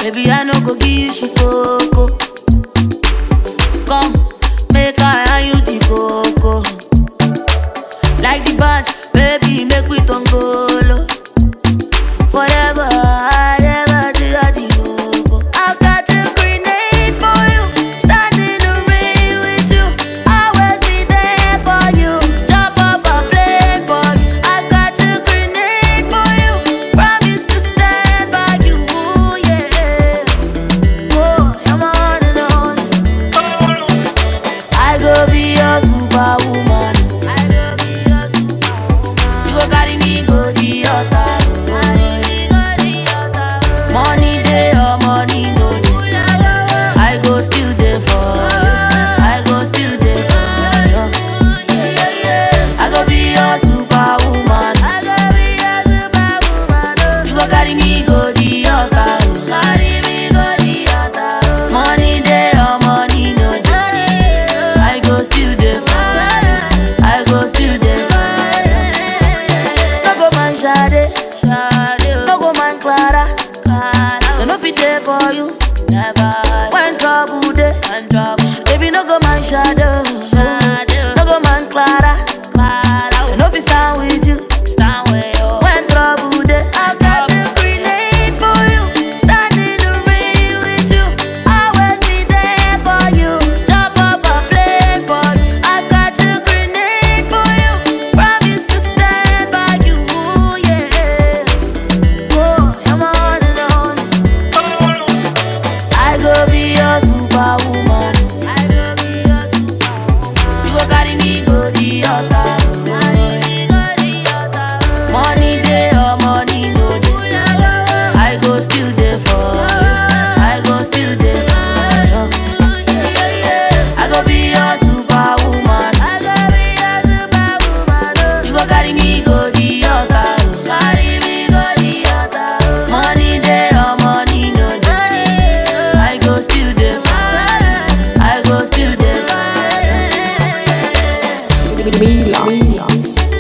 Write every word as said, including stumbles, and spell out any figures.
Baby, I no go give you shikoko. Come, make I hand you the coco. Like the bunch, baby, make we tongolo. Forever, I never do the hobo. I've got a grenade for you. Stand in the rain with you. Always be there for you. Jump off a plane for you. I've got a grenade for you. Promise to stand by you, yeah. Oh, you're my one and only. I go be your superwoman. I go be your superwoman. You go carry me go the altar. Money day or money no day, I go still there for you. I go still there for you. I go be your superwoman. I go be your superwoman. You go carry me go the altar. Carry me go the altar. Money day or money no day, I go still there for you. I go still there for you. No go man Shade, no go man Clara. I no fit there for you. Never. When trouble day, when trouble. Baby, no go man shadow. Shadow. No go man Clara. Clara. I no fit stand with you. Stand with you. When trouble day, I've got a grenade for you. Stand in the rain with you. Always be there for you. Jump off a plane for you. I've got a grenade for you. Promise to stand by you, yeah. Oh, you're my one and only. I go be your superwoman. I go be your superwoman. You go carry me go the altar. Carry me go the altar. Money day or money no day, I go still there for you. I go still there for you. I go be your superwoman. I go be your superwoman. You go carry me go the altar. Carry me go the altar. Money day or money no day, I go still there for you. I go still there for you. Mila.